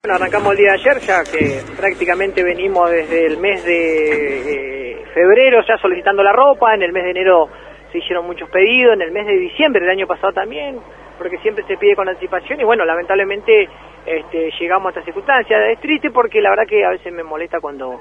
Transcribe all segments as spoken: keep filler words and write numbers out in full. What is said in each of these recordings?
Bueno, arrancamos el día de ayer, ya que prácticamente venimos desde el mes de eh, febrero ya solicitando la ropa. En el mes de enero se hicieron muchos pedidos, en el mes de diciembre del año pasado también, porque siempre se pide con anticipación y bueno, lamentablemente este, llegamos a esta circunstancia. Es triste porque la verdad que a veces me molesta cuando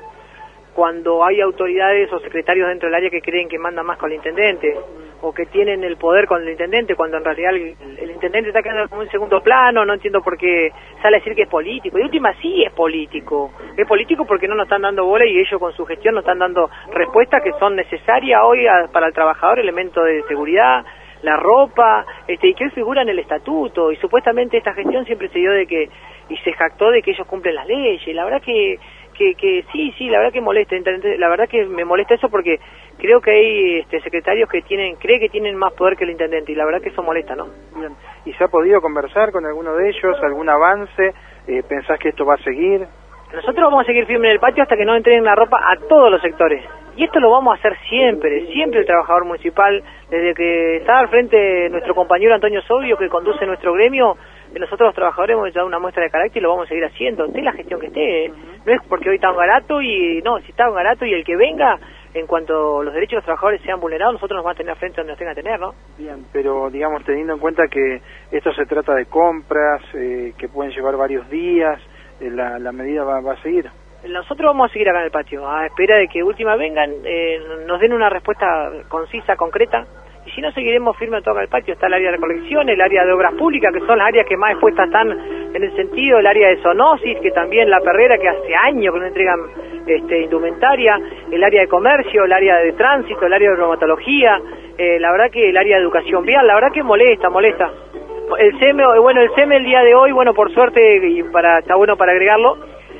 cuando hay autoridades o secretarios dentro del área que creen que mandan más con el intendente o que tienen el poder con el intendente, cuando en realidad el, el intendente está quedando como en segundo plano. No entiendo por qué sale a decir que es político. Y última sí es político. Es político porque no nos están dando bola y ellos con su gestión nos están dando respuestas que son necesarias hoy a, para el trabajador, elementos de seguridad, la ropa, este, y que él figura en el estatuto. Y supuestamente esta gestión siempre se dio de que, y se jactó de que ellos cumplen las leyes. Y la verdad que Que, que sí, sí, la verdad que molesta, la verdad que me molesta eso porque creo que hay este, secretarios que tienen, cree que tienen más poder que el intendente y la verdad que eso molesta, ¿no? Bien. ¿Y se ha podido conversar con alguno de ellos, algún avance? Eh, ¿Pensás que esto va a seguir? Nosotros vamos a seguir firmes en el patio hasta que nos entreguen la ropa a todos los sectores. Y esto lo vamos a hacer siempre, siempre el trabajador municipal, desde que está al frente nuestro compañero Antonio Sobio, que conduce nuestro gremio. Nosotros los trabajadores hemos dado una muestra de carácter y lo vamos a seguir haciendo, esté la gestión que esté, ¿eh? No es porque hoy está un garato y no, si está un garato y el que venga, en cuanto los derechos de los trabajadores sean vulnerados, nosotros nos vamos a tener frente donde nos tenga que tener, ¿no? Bien, pero digamos, teniendo en cuenta que esto se trata de compras, eh, que pueden llevar varios días, eh, la, la medida va, va a seguir. Nosotros vamos a seguir acá en el patio, a espera de que última vengan, eh, nos den una respuesta concisa, concreta. Y si no, seguiremos firmes todo acá en el patio. Está el área de recolección, el área de obras públicas, que son las áreas que más expuestas están en el sentido, el área de zoonosis, que también la perrera, que hace años que no entregan este, indumentaria, el área de comercio, el área de tránsito, el área de bromatología, eh, la verdad que el área de educación vial, la verdad que molesta, molesta. El C E M, bueno, el C E M el día de hoy, bueno, por suerte, y para está bueno para agregarlo,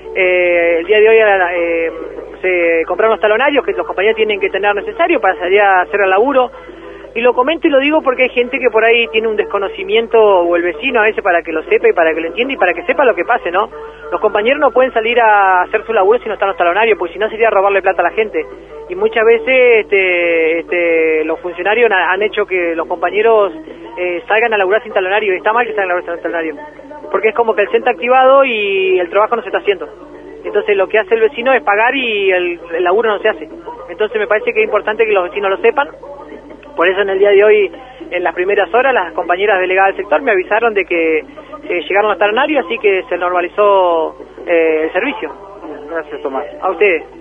eh, el día de hoy eh, se compraron los talonarios que los compañeros tienen que tener necesario para salir a hacer el laburo. Y lo comento y lo digo porque hay gente que por ahí tiene un desconocimiento, o el vecino a veces, para que lo sepa y para que lo entienda y para que sepa lo que pase, ¿no? Los compañeros no pueden salir a hacer su laburo si no están los talonarios, porque si no sería robarle plata a la gente. Y muchas veces este, este, los funcionarios han hecho que los compañeros eh, salgan a laburar sin talonario, y está mal que salgan a laburar sin talonario, porque es como que el C E N está activado y el trabajo no se está haciendo. Entonces lo que hace el vecino es pagar y el, el laburo no se hace. Entonces me parece que es importante que los vecinos lo sepan. Por eso en el día de hoy, en las primeras horas, las compañeras delegadas del sector me avisaron de que eh, llegaron los talonarios, así que se normalizó eh, el servicio. Gracias, Tomás. A ustedes.